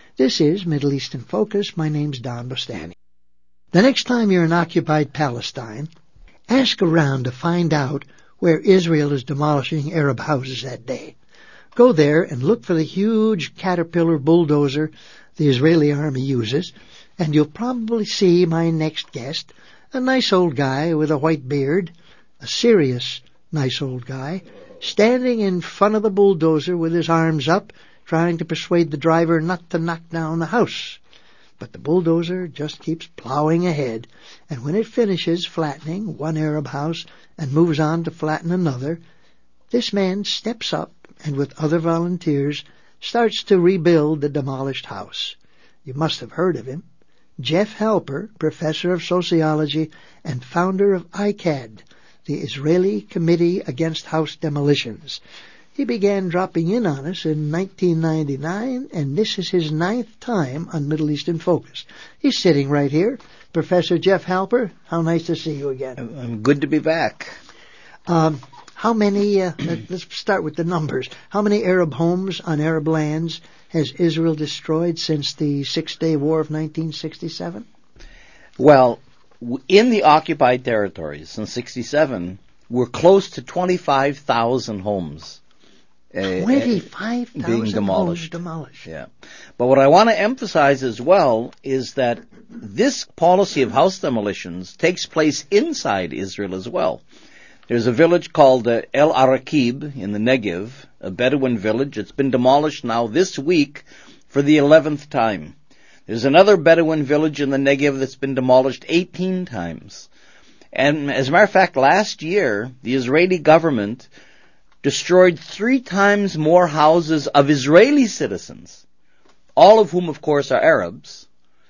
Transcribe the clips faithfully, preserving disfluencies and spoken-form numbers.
This is Middle East in Focus. My name's Don Bostani. The next time you're in occupied Palestine, ask around to find out where Israel is demolishing Arab houses that day. Go there and look for the huge Caterpillar bulldozer the Israeli army uses, and you'll probably see my next guest, a nice old guy with a white beard, a serious nice old guy, standing in front of the bulldozer with his arms up, trying to persuade the driver not to knock down the house. But the bulldozer just keeps plowing ahead, and when it finishes flattening one Arab house and moves on to flatten another, this man steps up and with other volunteers starts to rebuild the demolished house. You must have heard of him. Jeff Halper, professor of sociology and founder of I C A D, the Israeli Committee Against House Demolitions. He began dropping in on us in nineteen ninety-nine, and this is his ninth time on Middle East in Focus. He's sitting right here. Professor Jeff Halper, how nice to see you again. I'm good to be back. Um, how many, uh, let's start with the numbers. How many Arab homes on Arab lands has Israel destroyed since the Six-Day War of nineteen sixty-seven? Well, in the occupied territories in sixty-seven, we're close to twenty-five thousand homes. Uh, twenty-five thousand being demolished. Homes demolished. Yeah. But what I want to emphasize as well is that this policy of house demolitions takes place inside Israel as well. There's a village called uh, El Arakib in the Negev, a Bedouin village. It's been demolished now this week for the eleventh time. There's another Bedouin village in the Negev that's been demolished eighteen times. And as a matter of fact, last year, the Israeli government destroyed three times more houses of Israeli citizens, all of whom, of course, are Arabs,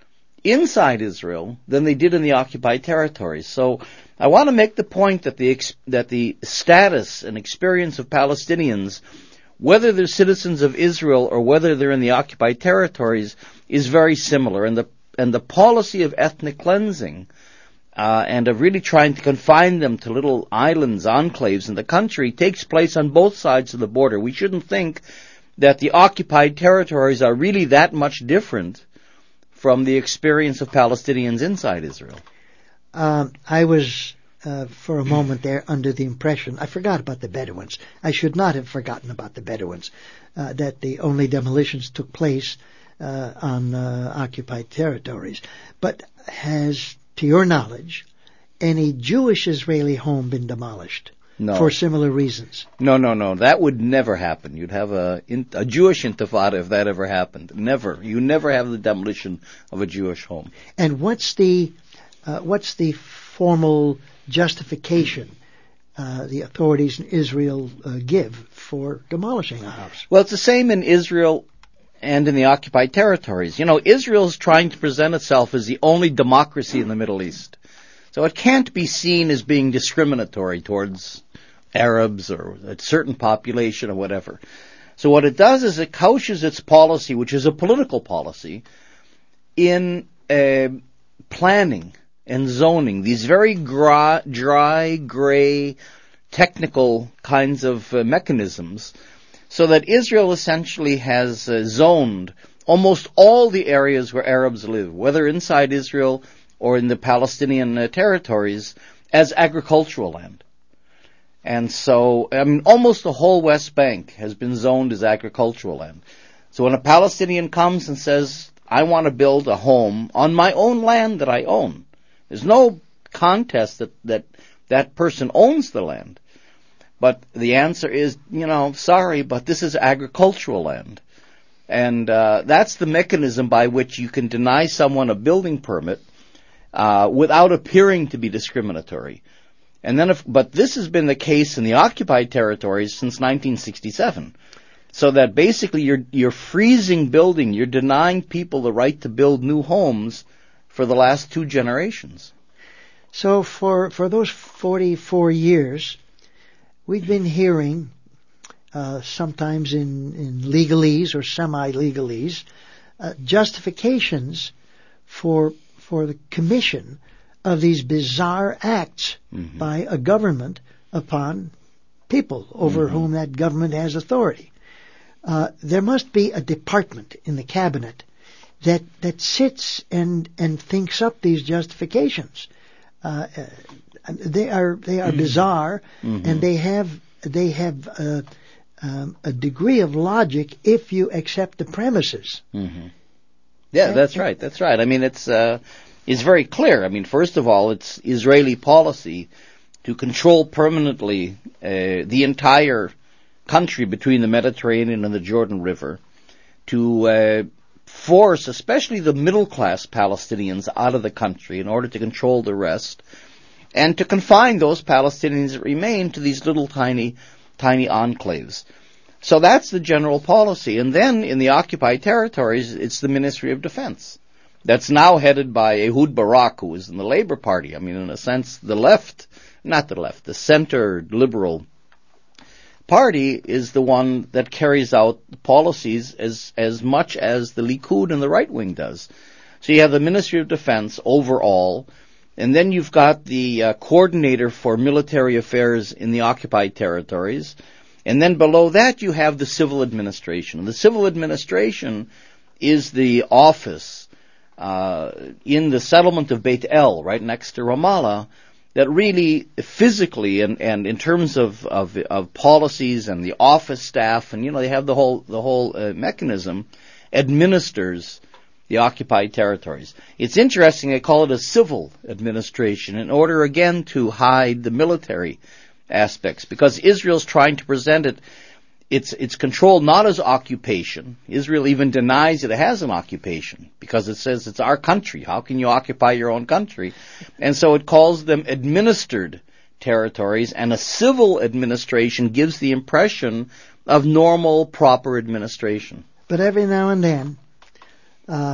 inside Israel than they did in the occupied territories. So I want to make the point that the that the status and experience of Palestinians, whether they're citizens of Israel or whether they're in the occupied territories, is very similar. And the and the policy of ethnic cleansing uh, and of really trying to confine them to little islands, enclaves in the country takes place on both sides of the border. We shouldn't think that the occupied territories are really that much different from the experience of Palestinians inside Israel. Um, I was, uh, for a moment there, under the impression, I forgot about the Bedouins. I should not have forgotten about the Bedouins, uh, that the only demolitions took place uh, on uh, occupied territories. But has, to your knowledge, any Jewish Israeli home been demolished? No. For similar reasons? No, no, no. That would never happen. You'd have a, a Jewish intifada if that ever happened. Never. You never have the demolition of a Jewish home. And what's the uh, what's the formal justification uh, the authorities in Israel uh, give for demolishing a house? Well, it's the same in Israel and in the occupied territories. You know, Israel is trying to present itself as the only democracy in the Middle East. So it can't be seen as being discriminatory towards Arabs or a certain population or whatever. So what it does is it couches its policy, which is a political policy, in uh, planning and zoning, these very dry, dry gray, technical kinds of uh, mechanisms, so that Israel essentially has uh, zoned almost all the areas where Arabs live, whether inside Israel or in the Palestinian uh, territories, as agricultural land. And so, I mean, almost the whole West Bank has been zoned as agricultural land. So when a Palestinian comes and says, I want to build a home on my own land that I own, there's no contest that that, that person owns the land. But the answer is, you know, sorry, but this is agricultural land. And uh, that's the mechanism by which you can deny someone a building permit uh, without appearing to be discriminatory. And then, if, but this has been the case in the occupied territories since nineteen sixty-seven. So that basically you're you're freezing building, you're denying people the right to build new homes for the last two generations. So for for those forty-four years, we've been hearing, uh, sometimes in, in legalese or semi-legalese, uh, justifications for for the commission of these bizarre acts mm-hmm. by a government upon people over mm-hmm. whom that government has authority. Uh, there must be a department in the cabinet that that sits and and thinks up these justifications. Uh, they are they are bizarre, mm-hmm. and they have they have uh, um, a degree of logic if you accept the premises. Mm-hmm. Yeah, that's right. That's right. I mean, it's uh, it's very clear. I mean, first of all, it's Israeli policy to control permanently uh, the entire country between the Mediterranean and the Jordan River, to uh, force especially the middle-class Palestinians out of the country in order to control the rest, and to confine those Palestinians that remain to these little tiny, tiny enclaves. So that's the general policy. And then in the occupied territories, it's the Ministry of Defense. That's now headed by Ehud Barak, who is in the Labour Party. I mean, in a sense, the left, not the left, the center liberal party is the one that carries out the policies as as much as the Likud and the right wing does. So you have the Ministry of Defense overall, and then you've got the uh, coordinator for military affairs in the occupied territories, and then below that you have the civil administration. The civil administration is the office uh, in the settlement of Beit El, right next to Ramallah, that really physically and, and in terms of, of of policies and the office staff, and you know they have the whole the whole uh, mechanism, administers the occupied territories. It's interesting they call it a civil administration in order again to hide the military aspects, because Israel's trying to present it it's it's controlled not as occupation. Israel even denies it has an occupation because it says it's our country. How can you occupy your own country? And so it calls them administered territories, and a civil administration gives the impression of normal, proper administration. But every now and then, uh,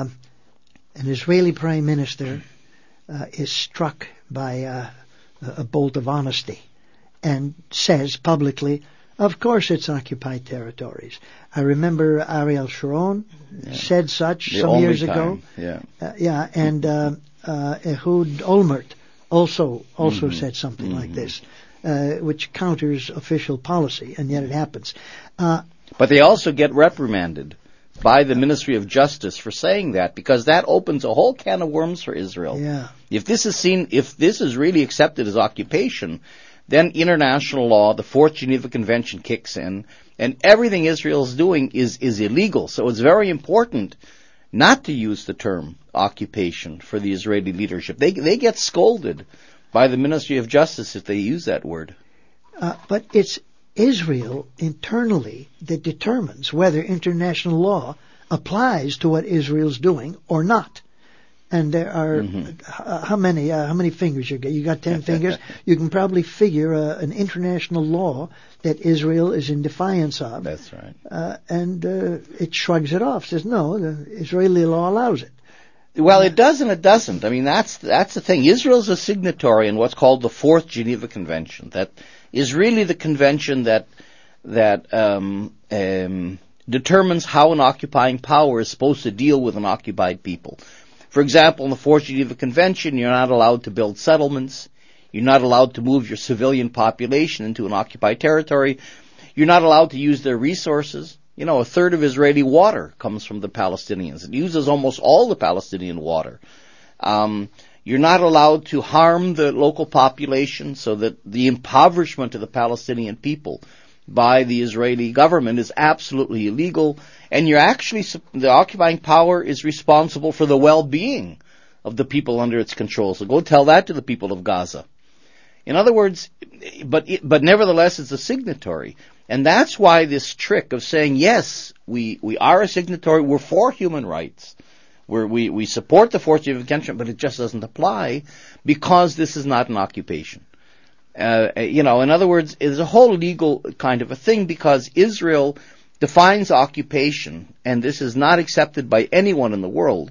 an Israeli prime minister uh, is struck by uh, a bolt of honesty and says publicly, of course it's occupied territories. I remember Ariel Sharon yeah. said such the some years time. ago. Yeah, uh, yeah, and uh, uh, Ehud Olmert also also mm-hmm. said something mm-hmm. like this, uh, which counters official policy, and yet it happens. Uh, but they also get reprimanded by the Ministry of Justice for saying that, because that opens a whole can of worms for Israel. Yeah. If this is seen, if this is really accepted as occupation, then international law, the Fourth Geneva Convention kicks in, and everything Israel is doing is, is illegal. So it's very important not to use the term occupation for the Israeli leadership. They they get scolded by the Ministry of Justice if they use that word. Uh, but it's Israel internally that determines whether international law applies to what Israel's doing or not. And there are mm-hmm. uh, how many uh, how many fingers you got? You got ten fingers. You can probably figure uh, an international law that Israel is in defiance of. That's right. Uh, and uh, it shrugs it off. Says no, the Israeli law allows it. Well, it does and it doesn't. I mean, that's that's the thing. Israel's a signatory in what's called the Fourth Geneva Convention. That is really the convention that that um, um, determines how an occupying power is supposed to deal with an occupied people. For example, in the Fourth Geneva Convention, you're not allowed to build settlements. You're not allowed to move your civilian population into an occupied territory. You're not allowed to use their resources. You know, a third of Israeli water comes from the Palestinians. It uses almost all the Palestinian water. Um, you're not allowed to harm the local population, so that the impoverishment of the Palestinian people by the Israeli government is absolutely illegal, and you're actually, the occupying power is responsible for the well-being of the people under its control. So go tell that to the people of Gaza. In other words, but but nevertheless it's a signatory. And that's why this trick of saying, yes, we, we are a signatory, we're for human rights, we're, we, we support the Fourth Geneva Convention, but it just doesn't apply because this is not an occupation. Uh, you know, in other words, it's a whole legal kind of a thing, because Israel defines occupation, and this is not accepted by anyone in the world,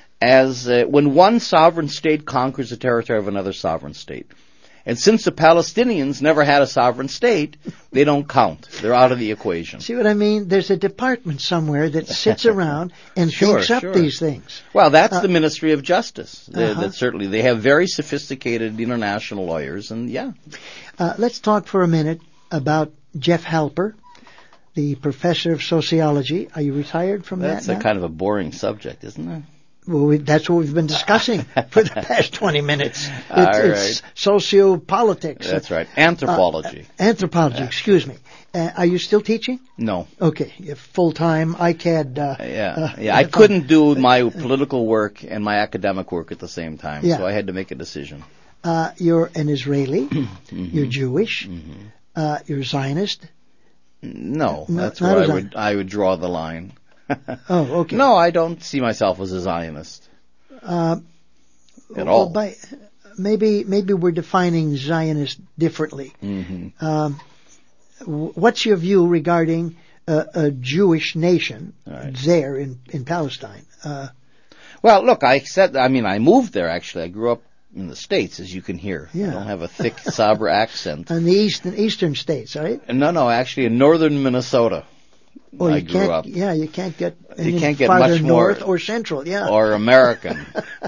as uh, when one sovereign state conquers the territory of another sovereign state. And since the Palestinians never had a sovereign state, they don't count. They're out of the equation. See what I mean? There's a department somewhere that sits around and sure, thinks up sure. these things. Well, that's uh, the Ministry of Justice. Uh-huh. That certainly, they have very sophisticated international lawyers, and yeah. Uh, let's talk for a minute about Jeff Halper. the professor of sociology. Are you retired from That's that a now? kind of a boring subject, isn't it? Well, we, that's what we've been discussing for the past twenty minutes. It's, All right. it's sociopolitics. That's right. Anthropology. Uh, anthropology, excuse me. Uh, are you still teaching? No. Okay, full-time I C A D. Uh, Yeah, uh, yeah. I couldn't do my political work and my academic work at the same time, Yeah. so I had to make a decision. Uh, you're an Israeli. Mm-hmm. You're Jewish. Mm-hmm. Uh, you're Zionist. No, No, that's not where a I would I would draw the line. Oh, okay. No, I don't see myself as a Zionist Uh, at well, all. by, maybe maybe we're defining Zionist differently. hmm Um, w- what's your view regarding uh, a Jewish nation Right. there in in Palestine? Uh, Well, look, I said, I mean, I moved there actually. I grew up in the States, as you can hear. Yeah. I don't have a thick Sabra accent. in the eastern eastern states, right? No, no, actually in northern Minnesota. Or I you grew can't, up. yeah, you can't get You any can't get farther much more- north or central, yeah. Or American.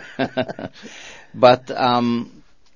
But um,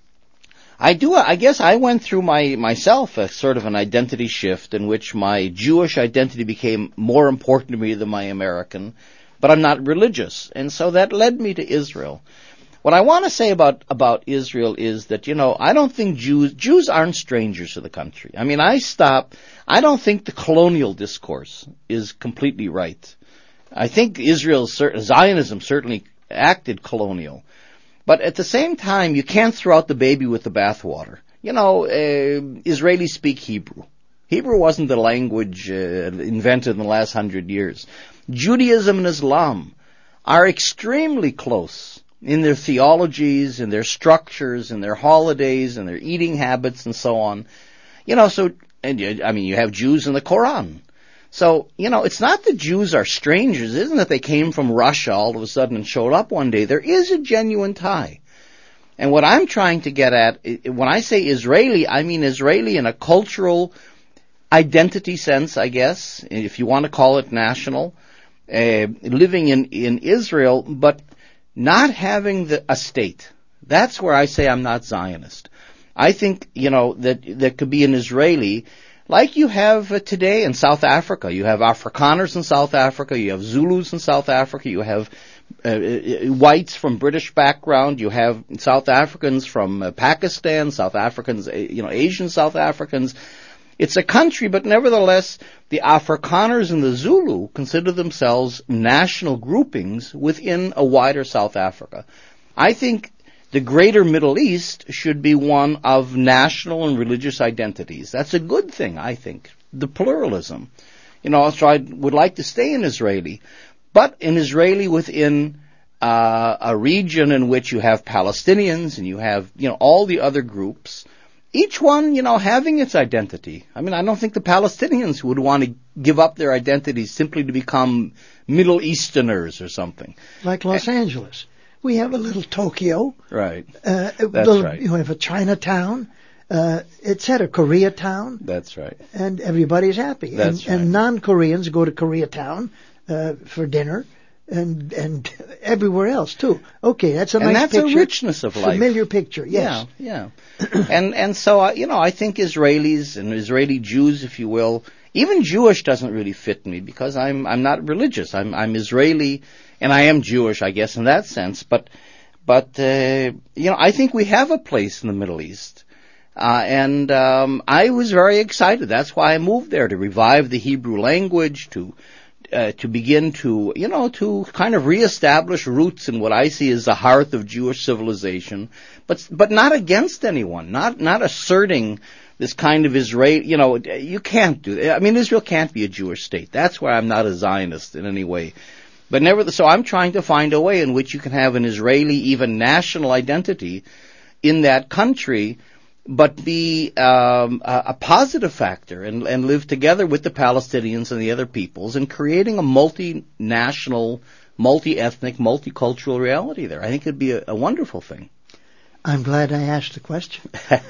I do. I guess I went through my myself a sort of an identity shift in which my Jewish identity became more important to me than my American. But I'm not religious, and so that led me to Israel. What I want to say about about Israel is that, you know, I don't think Jews Jews aren't strangers to the country. I mean, I stop. I don't think the colonial discourse is completely right. I think Israel's Zionism certainly acted colonial. But at the same time, you can't throw out the baby with the bathwater. You know, uh, Israelis speak Hebrew. Hebrew wasn't the language uh, invented in the last hundred years. Judaism and Islam are extremely close in their theologies, in their structures, in their holidays, in their eating habits, and so on. You know, so, and I mean, you have Jews in the Quran. So, you know, it's not that Jews are strangers. It isn't that they came from Russia all of a sudden and showed up one day. There is a genuine tie. And what I'm trying to get at, when I say Israeli, I mean Israeli in a cultural identity sense, I guess, if you want to call it national, uh, living in, in Israel, but not having the, a state. That's where I say I'm not Zionist. I think, you know, that there could be an Israeli like you have uh, today in South Africa. You have Afrikaners in South Africa. You have Zulus in South Africa. You have uh, uh, whites from British background. You have South Africans from uh, Pakistan, South Africans, uh, you know, Asian South Africans. It's a country, but nevertheless, the Afrikaners and the Zulu consider themselves national groupings within a wider South Africa. I think the greater Middle East should be one of national and religious identities. That's a good thing, I think. The pluralism. You know, so I would like to stay in Israeli, but in Israeli within uh, a region in which you have Palestinians and you have, you know, all the other groups, each one, you know, having its identity. I mean, I don't think the Palestinians would want to give up their identity simply to become Middle Easterners or something. Like Los uh, Angeles. We have a little Tokyo. Right. Uh, That's little, right. You have a Chinatown, uh, et cetera, Koreatown. That's right. And everybody's happy. That's and, right. and non-Koreans go to Koreatown uh, for dinner and and everywhere else, too. Okay, that's a and nice that's picture. a richness of life. Familiar picture, yes. Yeah, yeah. and, and so, uh, you know, I think Israelis and Israeli Jews, if you will, even Jewish doesn't really fit me because I'm I'm not religious. I'm I'm Israeli. And I am Jewish, I guess, in that sense. But, but uh, you know, I think we have a place in the Middle East. Uh, and um, I was very excited. That's why I moved there, to revive the Hebrew language, to uh, to begin to, you know, to kind of reestablish roots in what I see as the heart of Jewish civilization. But but not against anyone, not not asserting this kind of Israel. You know, you can't do that. I mean, Israel can't be a Jewish state. That's why I'm not a Zionist in any way. But never, so I'm trying to find a way in which you can have an Israeli, even national identity in that country, but be um, a, a positive factor and, and live together with the Palestinians and the other peoples in creating a multinational, multi-ethnic, multicultural reality there. I think it'd be a, a wonderful thing. I'm glad I asked the question.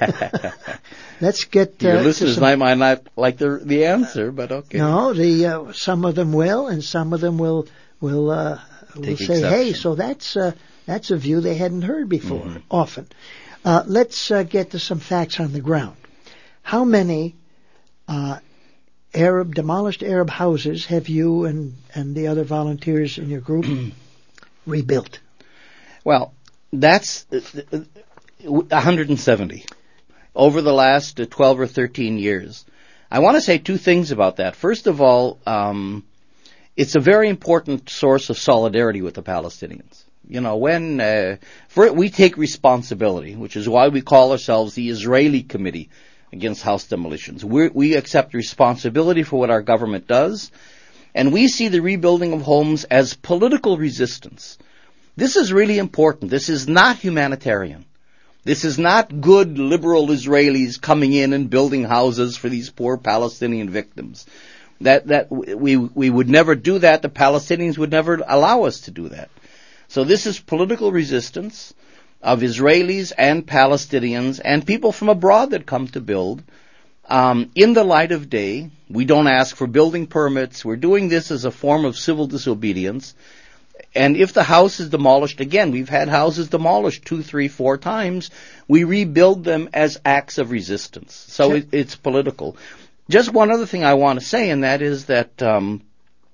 Let's get... Uh, Your listeners some... might, might not like the the answer, but okay. No, the uh, some of them will, and some of them will... will uh, will say, exception. hey, so that's uh, that's a view they hadn't heard before, Mm-hmm. often. Uh, let's uh, get to some facts on the ground. How many uh, Arab, demolished Arab houses have you and, and the other volunteers in your group rebuilt? Well, that's one hundred seventy over the last twelve or thirteen years. I want to say two things about that. First of all, um, it's a very important source of solidarity with the Palestinians. You know, when uh, for, we take responsibility, which is why we call ourselves the Israeli Committee Against House Demolitions. We're, we accept responsibility for what our government does, and we see the rebuilding of homes as political resistance. This is really important. This is not humanitarian. This is not good liberal Israelis coming in and building houses for these poor Palestinian victims. That that we we would never do that. The Palestinians would never allow us to do that. So this is political resistance of Israelis and Palestinians and people from abroad that come to build. Um, in the light of day, we don't ask for building permits. We're doing this as a form of civil disobedience. And if the house is demolished, again, we've had houses demolished two, three, four times. We rebuild them as acts of resistance. So Sure. it, it's political. Just one other thing I want to say, and that is that um,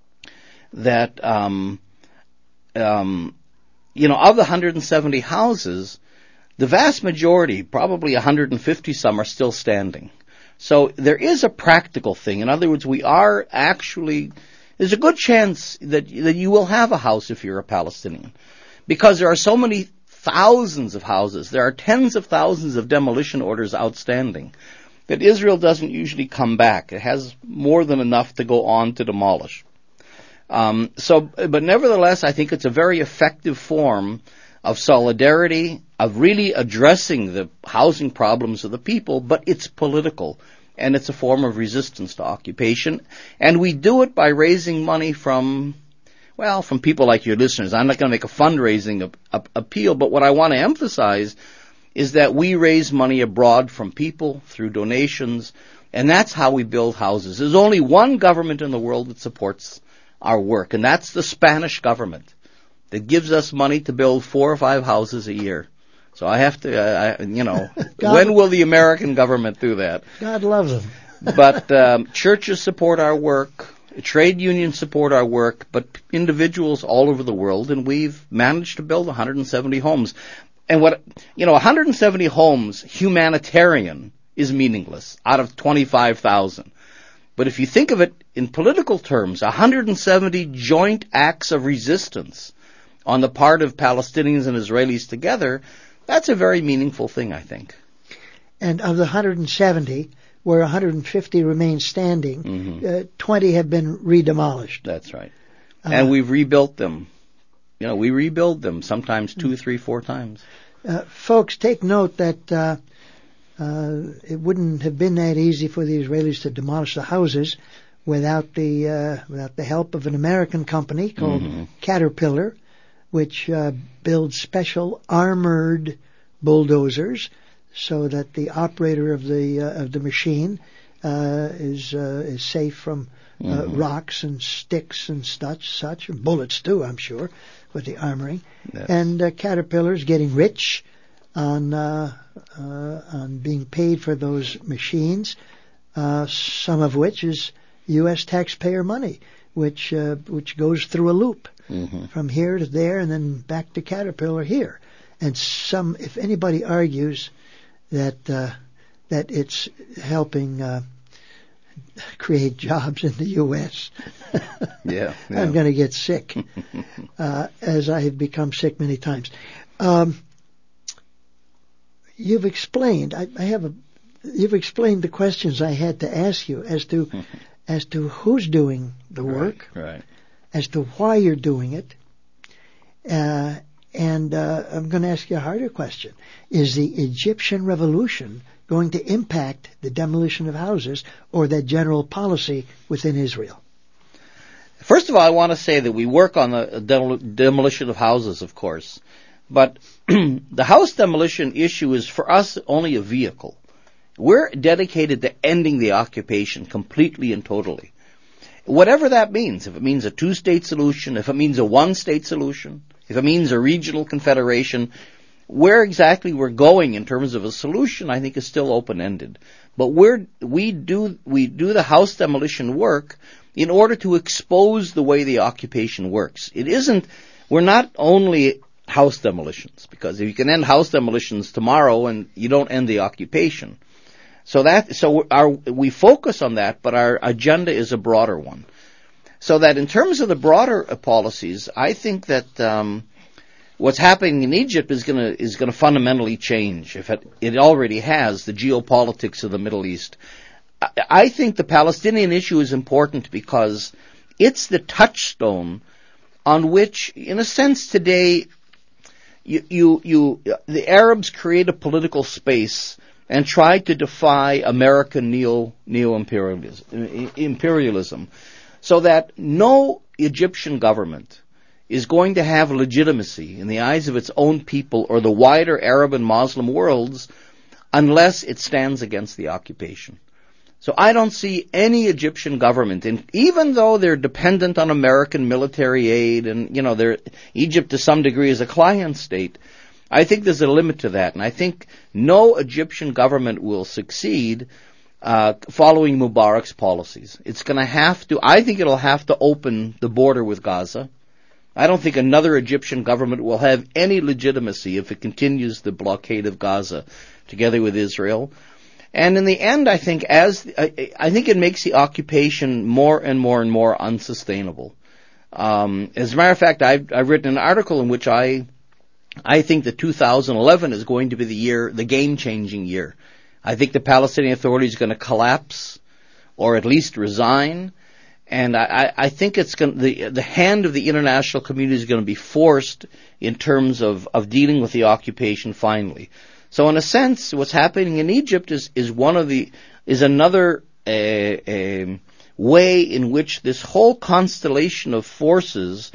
that um, um, you know, of the one hundred seventy houses, the vast majority, probably one hundred fifty some, are still standing. So there is a practical thing. In other words, we are actually, there's a good chance that that you will have a house if you're a Palestinian, because there are so many thousands of houses. There are tens of thousands of demolition orders outstanding that Israel doesn't usually come back. It has more than enough to go on to demolish. Um, so, but nevertheless, I think it's a very effective form of solidarity, of really addressing the housing problems of the people, but it's political, and it's a form of resistance to occupation. And we do it by raising money from, well, from people like your listeners. I'm not going to make a fundraising a, a, appeal, but what I want to emphasize is that we raise money abroad from people through donations, and that's how we build houses. There's only one government in the world that supports our work, and that's the Spanish government that gives us money to build four or five houses a year. So I have to, uh, I, you know, when will the American government do that? God loves them. But um, churches support our work, trade unions support our work, but individuals all over the world, and we've managed to build one hundred seventy homes. And what, you know, one hundred seventy homes, humanitarian, is meaningless out of twenty-five thousand. But if you think of it in political terms, one hundred seventy joint acts of resistance on the part of Palestinians and Israelis together, that's a very meaningful thing, I think. And of the one hundred seventy, where one hundred fifty remain standing, mm-hmm. uh, twenty have been re-demolished. That's right. Uh, and we've rebuilt them. You know, we rebuild them sometimes two, three, four times. Uh, folks, take note that uh, uh, it wouldn't have been that easy for the Israelis to demolish the houses without the uh, without the help of an American company called mm-hmm. Caterpillar, which uh, builds special armored bulldozers so that the operator of the uh, of the machine uh, is uh, is safe from uh, mm-hmm. rocks and sticks and such, such, and bullets too, I'm sure, with the armoring. Yes. And uh, Caterpillar is getting rich on uh, uh, on being paid for those machines, uh, some of which is U S taxpayer money, which uh, which goes through a loop mm-hmm. from here to there and then back to Caterpillar here. And some, if anybody argues that uh, that it's helping uh, create jobs in the U S, yeah, yeah. I'm going to get sick, uh, as I have become sick many times. Um, you've explained. I, I have a. You've explained the questions I had to ask you as to as to who's doing the work, right, right. as to why you're doing it. Uh, and uh, I'm going to ask you a harder question. Is the Egyptian revolution going to impact the demolition of houses or that general policy within Israel? First of all, I want to say that we work on the demol- demolition of houses, of course. But the house demolition issue is, for us, only a vehicle. We're dedicated to ending the occupation completely and totally. Whatever that means, if it means a two-state solution, if it means a one-state solution, if it means a regional confederation, where exactly we're going in terms of a solution, I think, is still open-ended. But we're, we do, we do the house demolition work in order to expose the way the occupation works. It isn't, we're not only house demolitions, because if you can end house demolitions tomorrow and you don't end the occupation. So that, so our, we focus on that, but our agenda is a broader one. So that in terms of the broader uh, policies, I think that, um, what's happening in Egypt is gonna, is gonna fundamentally change. If it, it already has, the geopolitics of the Middle East. I, I think the Palestinian issue is important because it's the touchstone on which, in a sense today, you, you, you, the Arabs create a political space and tried to defy American neo neo-imperialism, imperialism, so that no Egyptian government is going to have legitimacy in the eyes of its own people or the wider Arab and Muslim worlds unless it stands against the occupation. So I don't see any Egyptian government, and even though they're dependent on American military aid, and you know, they're, Egypt to some degree is a client state, I think there's a limit to that, and I think no Egyptian government will succeed uh, following Mubarak's policies. It's going to have to, I think it'll have to open the border with Gaza. I don't think another Egyptian government will have any legitimacy if it continues the blockade of Gaza together with Israel. And in the end, I think as I, I think it makes the occupation more and more and more unsustainable. Um, as a matter of fact, I've, I've written an article in which I I think that two thousand eleven is going to be the year, the game-changing year. I think the Palestinian Authority is going to collapse, or at least resign. And I, I think it's going to, the the hand of the international community is going to be forced in terms of, of dealing with the occupation finally. So in a sense, what's happening in Egypt is, is one of the, is another, uh, uh, way in which this whole constellation of forces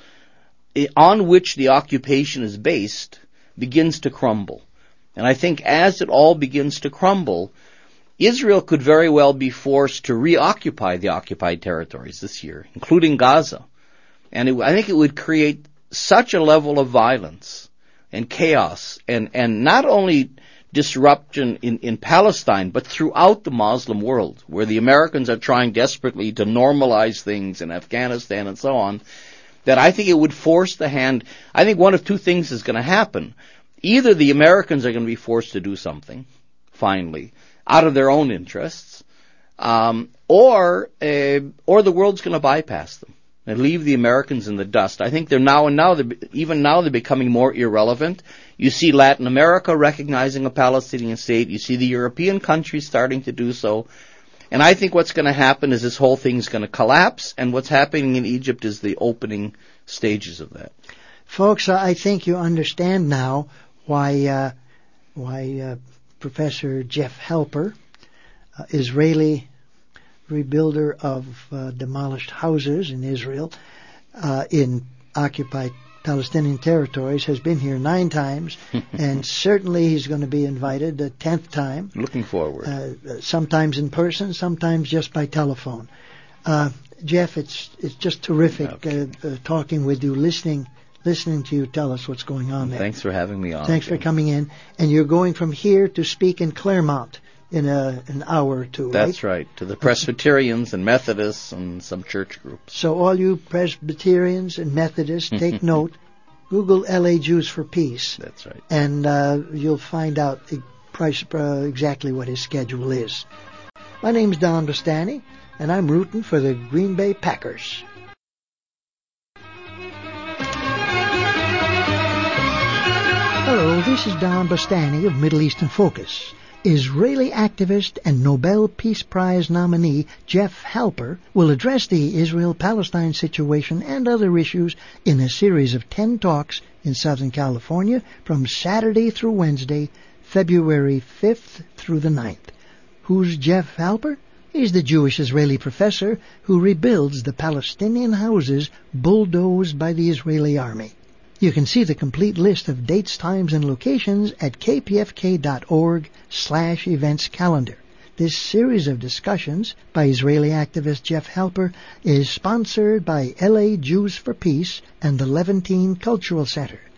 on which the occupation is based begins to crumble. And I think as it all begins to crumble, Israel could very well be forced to reoccupy the occupied territories this year, including Gaza. And it, I think it would create such a level of violence and chaos, and, and not only disruption in, in Palestine, but throughout the Muslim world, where the Americans are trying desperately to normalize things in Afghanistan and so on, that I think it would force the hand. I think one of two things is going to happen. Either the Americans are going to be forced to do something, finally, out of their own interests, um, or uh, or the world's going to bypass them and leave the Americans in the dust. I think they're now and now, they're, even now, they're becoming more irrelevant. You see Latin America recognizing a Palestinian state. You see the European countries starting to do so. And I think what's going to happen is this whole thing's going to collapse, and what's happening in Egypt is the opening stages of that. Folks, I think you understand now why uh, why uh, Professor Jeff Halper, uh, Israeli rebuilder of uh, demolished houses in Israel, uh, in occupied Palestinian territories, has been here nine times, and certainly he's going to be invited a tenth time. Looking forward. Uh, sometimes in person, sometimes just by telephone. Uh, Jeff, it's it's just terrific okay. uh, uh, talking with you, listening listening to you tell us what's going on there. Thanks for having me on. Thanks again. for coming in. And you're going from here to speak in Claremont in a, an hour or two, That's right? right, to the Presbyterians and Methodists and some church groups. So all you Presbyterians and Methodists, take note. Google L A Jews for Peace. That's right. And uh, you'll find out price, uh, exactly what his schedule is. My name's Don Bastani, and I'm rooting for the Green Bay Packers. Hello, this is Don Bastani of Middle Eastern Focus. Israeli activist and Nobel Peace Prize nominee Jeff Halper will address the Israel-Palestine situation and other issues in a series of ten talks in Southern California from Saturday through Wednesday, February fifth through the ninth. Who's Jeff Halper? He's the Jewish-Israeli professor who rebuilds the Palestinian houses bulldozed by the Israeli army. You can see the complete list of dates, times, and locations at kpfk.org slash events calendar. This series of discussions by Israeli activist Jeff Halper is sponsored by L A Jews for Peace and the Levantine Cultural Center.